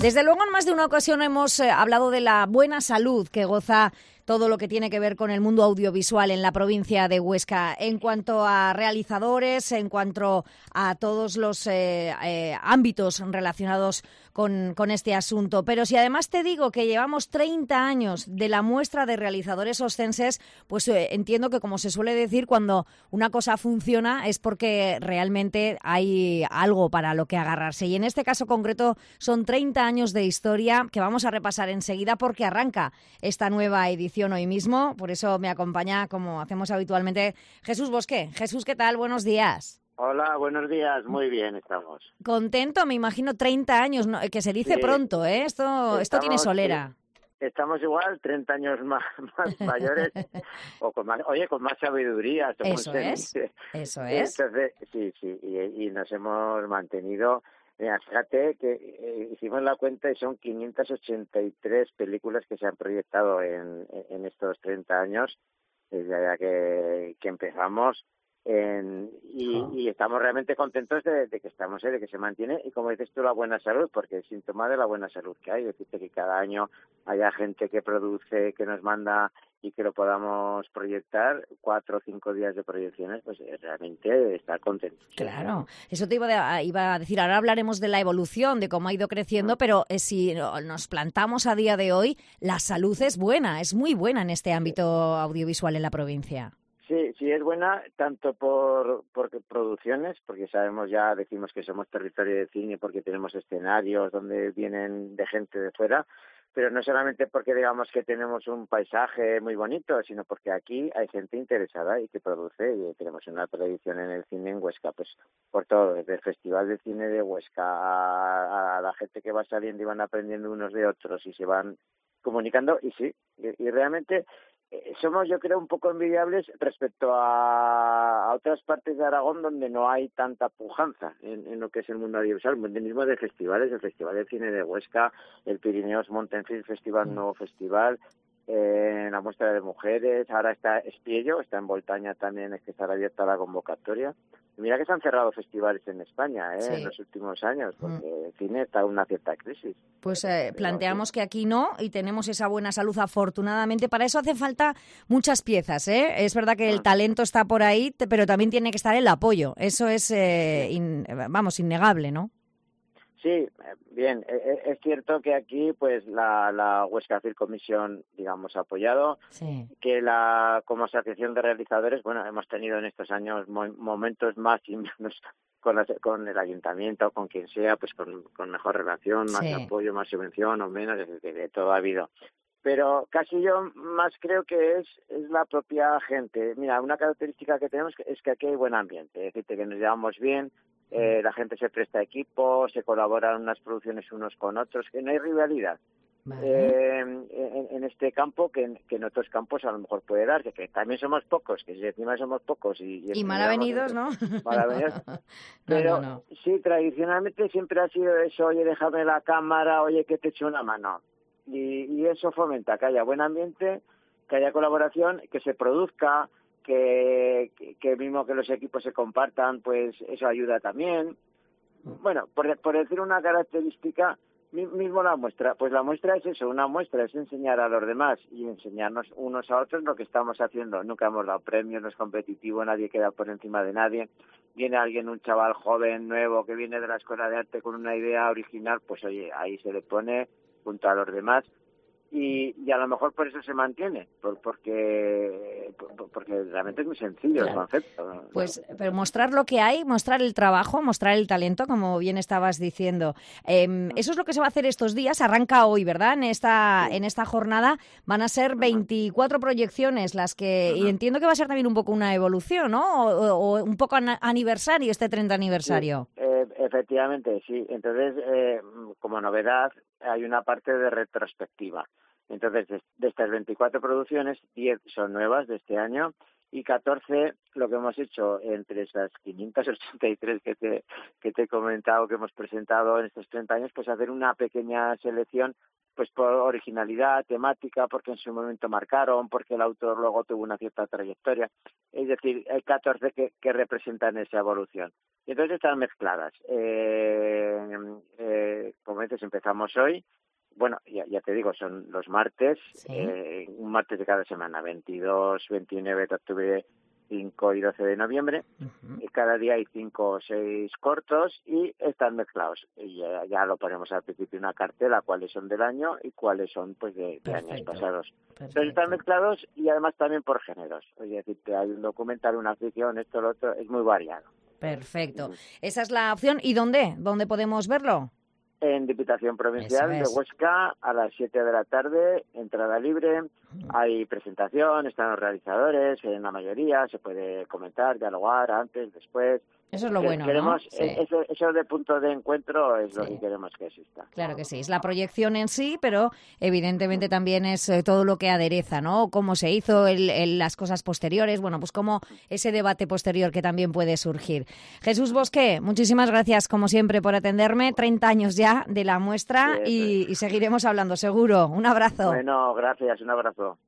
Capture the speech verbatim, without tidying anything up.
Desde luego, en más de una ocasión hemos eh, hablado de la buena salud que goza todo lo que tiene que ver con el mundo audiovisual en la provincia de Huesca, en cuanto a realizadores, en cuanto a todos los eh, eh, ámbitos relacionados con, con este asunto. Pero si además te digo que llevamos treinta años de la muestra de realizadores oscenses, pues eh, entiendo que, como se suele decir, cuando una cosa funciona es porque realmente hay algo para lo que agarrarse. Y en este caso concreto son treinta años de historia que vamos a repasar enseguida porque arranca esta nueva edición hoy mismo. Por eso me acompaña, como hacemos habitualmente, Jesús Bosque. Jesús, ¿qué tal? Buenos días. Hola, buenos días. Muy bien estamos. Contento, me imagino, treinta años, ¿no? Que se dice Sí, pronto, ¿eh? Esto, estamos, esto tiene solera. Sí, estamos igual, treinta años más, más mayores, o con más, oye, con más sabiduría. Eso es, dice. eso es. Entonces, sí, sí, y, y nos hemos mantenido. Mira, fíjate que eh, hicimos la cuenta y son quinientas ochenta y tres películas que se han proyectado en, en estos treinta años, desde allá que, que empezamos. En, y, oh. y estamos realmente contentos de, de que estamos, ¿eh? de que se mantiene, y como dices tú, la buena salud, porque es síntoma de la buena salud que hay. Decirte que cada año haya gente que produce, que nos manda y que lo podamos proyectar, cuatro o cinco días de proyecciones, pues realmente estar contentos. Claro, eso te iba a, iba a decir. Ahora hablaremos de la evolución, de cómo ha ido creciendo, mm. pero eh, si nos plantamos a día de hoy, la salud es buena, es muy buena en este ámbito audiovisual en la provincia. Sí, sí es buena, tanto por, por producciones, porque sabemos ya, decimos que somos territorio de cine porque tenemos escenarios donde vienen de gente de fuera, pero no solamente porque digamos que tenemos un paisaje muy bonito, sino porque aquí hay gente interesada y que produce, y tenemos una tradición en el cine en Huesca, pues por todo, desde el Festival de Cine de Huesca a, a la gente que va saliendo y van aprendiendo unos de otros y se van comunicando, y sí, y, y realmente somos, yo creo, un poco envidiables respecto a, a otras partes de Aragón donde no hay tanta pujanza en, en lo que es el mundo audiovisual, el mismo de festivales, el Festival de Cine de Huesca, el Pirineos Mountain Film Festival, nuevo festival, eh, la muestra de mujeres, ahora está Espiello, está en Voltaña también, es que estará abierta la convocatoria. Y mira que se han cerrado festivales en España, ¿eh? Sí. En los últimos años, porque mm. el cine está en una cierta crisis. Pues eh, planteamos que aquí no, y tenemos esa buena salud afortunadamente. Para eso hace falta muchas piezas, ¿eh? Es verdad que el talento está por ahí, pero también tiene que estar el apoyo. Eso es, eh, in, vamos, innegable, ¿no? Sí, bien, es cierto que aquí pues la, la Huesca Film Commission, digamos, ha apoyado, sí. que la como asociación de realizadores, bueno, hemos tenido en estos años mo- momentos más y menos con, la, con el ayuntamiento, con quien sea, pues con, con mejor relación, más sí. apoyo, más subvención o menos, de, de, de todo ha habido. Pero casi yo más creo que es, es la propia gente. Mira, una característica que tenemos es que aquí hay buen ambiente, es decir, que nos llevamos bien, eh, la gente se presta equipo, se colaboran unas producciones unos con otros, que no hay rivalidad. Vale. Eh, en, en este campo que, que en otros campos a lo mejor puede darse, que también somos pocos, que si encima somos pocos y, y, y mal avenidos, ¿no? Mal avenidos. Pero no, no, no. Sí, tradicionalmente siempre ha sido eso, oye, déjame la cámara, oye, que te echo una mano. Y, y eso fomenta que haya buen ambiente, que haya colaboración, que se produzca, que, que, que mismo que los equipos se compartan, pues eso ayuda también. Bueno, por, por decir una característica, mismo la muestra, pues la muestra es eso, una muestra es enseñar a los demás y enseñarnos unos a otros lo que estamos haciendo. Nunca hemos dado premios, no es competitivo, nadie queda por encima de nadie. Viene alguien, un chaval joven, nuevo, que viene de la escuela de arte con una idea original, pues oye, ahí se le pone junto a los demás y, y a lo mejor por eso se mantiene, por, porque por, porque realmente es muy sencillo claro. el concepto. Pues pero mostrar lo que hay, mostrar el trabajo, mostrar el talento, como bien estabas diciendo. Eh, eso es lo que se va a hacer estos días, arranca hoy, ¿verdad? En esta, sí. en esta jornada van a ser veinticuatro uh-huh. proyecciones las que, uh-huh. y entiendo que va a ser también un poco una evolución, ¿no? O, o un poco an- aniversario, este treinta aniversario. Sí, eh, efectivamente, sí. Entonces, eh, como novedad, hay una parte de retrospectiva. Entonces, de, de estas veinticuatro producciones, diez son nuevas de este año y catorce, lo que hemos hecho entre esas quinientas ochenta y tres que te, que te he comentado, que hemos presentado en estos treinta años, pues hacer una pequeña selección pues por originalidad, temática, porque en su momento marcaron, porque el autor luego tuvo una cierta trayectoria. Es decir, hay catorce que, que representan esa evolución. Y entonces están mezcladas. Eh, eh, como dices, empezamos hoy. Bueno, ya, ya te digo, son los martes, sí. eh, un martes de cada semana, veintidós, veintinueve de octubre, cinco y doce de noviembre. Uh-huh. Y cada día hay cinco o seis cortos y están mezclados. Y ya, ya lo ponemos al principio una cartela, cuáles son del año y cuáles son pues de, de años pasados. Perfecto. Entonces están mezclados y además también por géneros. Es decir, que hay un documental, una ficción, esto, lo otro, es muy variado. Perfecto. Esa es la opción. ¿Y dónde? ¿Dónde podemos verlo? En Diputación Provincial de Huesca a las siete de la tarde, entrada libre, hay presentación, están los realizadores, en la mayoría se puede comentar, dialogar antes, después. Eso es lo bueno, queremos, ¿no? Sí. Eso, eso de punto de encuentro es sí. lo que queremos que exista. Claro que sí, es la proyección en sí, pero evidentemente también es eh, todo lo que adereza, ¿no? Cómo se hizo, el, el, las cosas posteriores, bueno, pues como ese debate posterior que también puede surgir. Jesús Bosqué, muchísimas gracias como siempre por atenderme, treinta años ya de la muestra sí, y, y seguiremos hablando seguro. Un abrazo. Bueno, gracias, un abrazo.